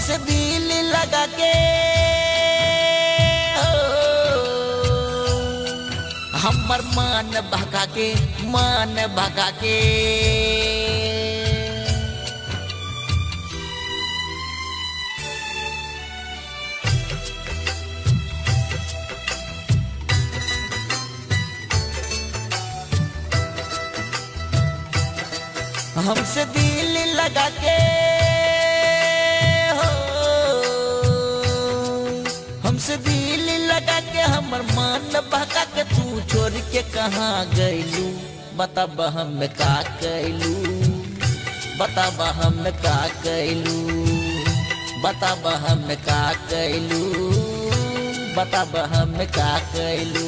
हमसे दिल लगा के हमर मान भगा के हमसे दिल लगा के हमसे दिल लगा के हमर मान बहका के तू छोड़ के कहाँ गइलू बताब हम का कैलू बताब हम का कैलू बताब हम का कैलू बताब हम का कैलू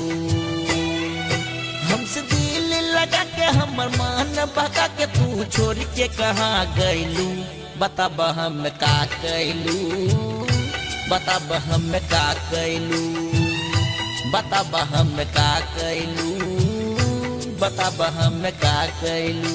हमसे दिल लगा के हमर मान बहका के तू छोड़ के कहाँ गइलू बताब हम का कैलू बताब हम का कैलू बताब हम का कैलू बताब हम का कैलू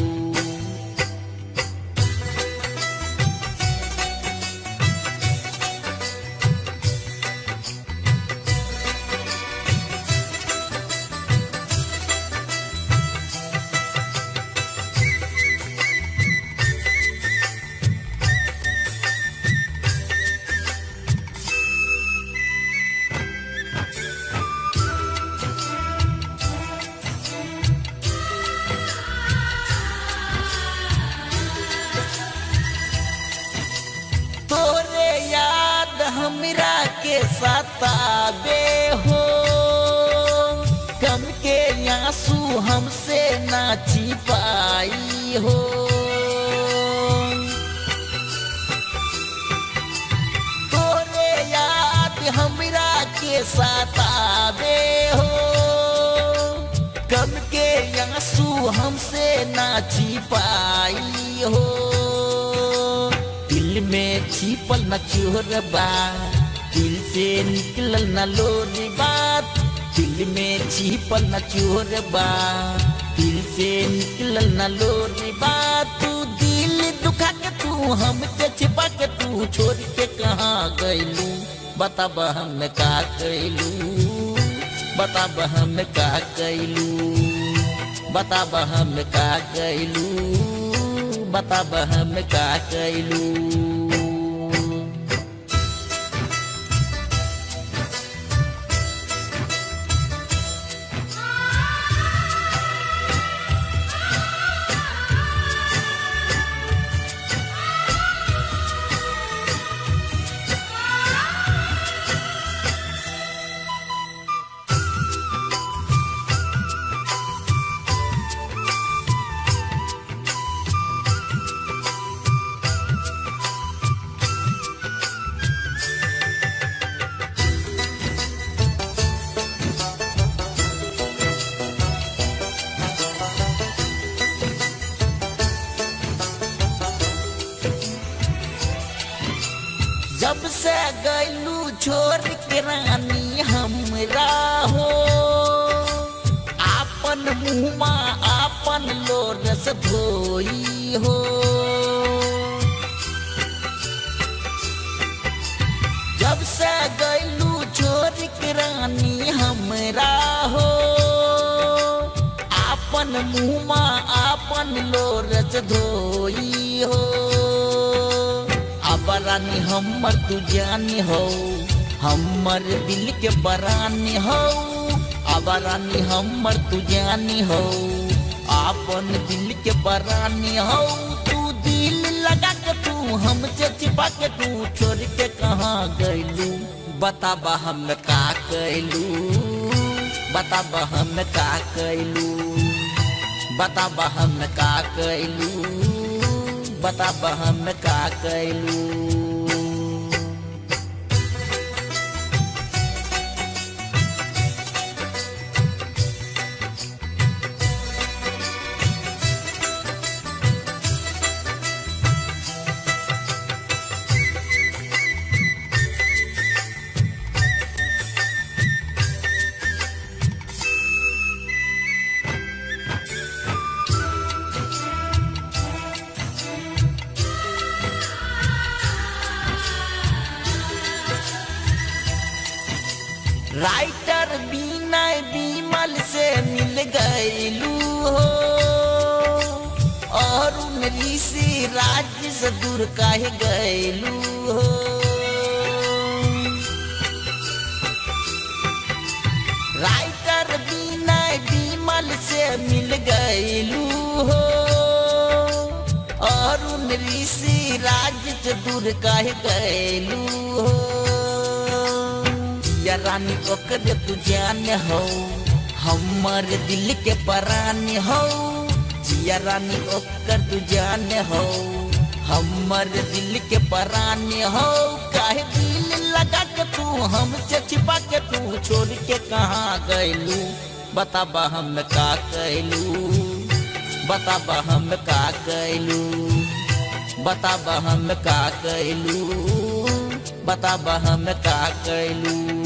हमरा के सताबे हो गम के आंसू हमसे ना छिपाई हो तोरे याद हमरा के सताबे हो गम के आंसू हमसे ना छिपाई हो दिल में छिपल न चोरबा दिल से निकलल न लोरी बात दिल में छिपल न चोरबा दिल से निकलल न लोरी बात तू दिल दुखा के तू हमके छिपा के तू छोड़ के कहाँ गइलू बताब हम का कैलू बताब हम का कैलू बताब हम का कैलू बताब हम का कैलू जब से गइलू छोड़ के रानी हमरा हो आपन मुँहमा आपन लोरस धोई हो जब से गइलू छोड़ के रानी हमरा हो आपन मुँहमा आपन लोरस धोई हो बरानी हमर तू जानी हो हमर दिल के बरानी हो अबरानी हमर तू जानी हो आपन दिल के बरानी हो तू दिल लगा के तू हमसे छिपा के तू छोड़ के कहाँ गइलू बताब हम का कैलू बताब हम का कैलू बताब हम का कैलू बताब हम का कैलू गैलू हो और ऋषि राज्य से दूर काहे गैलू हो। राइटर विनय विमल से मिल गैलू हो और ऋषि राज्य से दूर काहे गैलू हो। या रानी ओकर तू जान हो हमर दिल के परान हो। जिया रानी ओकर तू जान हो हमर दिल के परान हो। काहे दिल लगा के तू हमसे छिपा के तू छोड़ के कहाँ गैलू। बताबा हम का कैलू, बताबा हम का कैलू, बताबा हम का कैलू, बताबा हम का कैलू।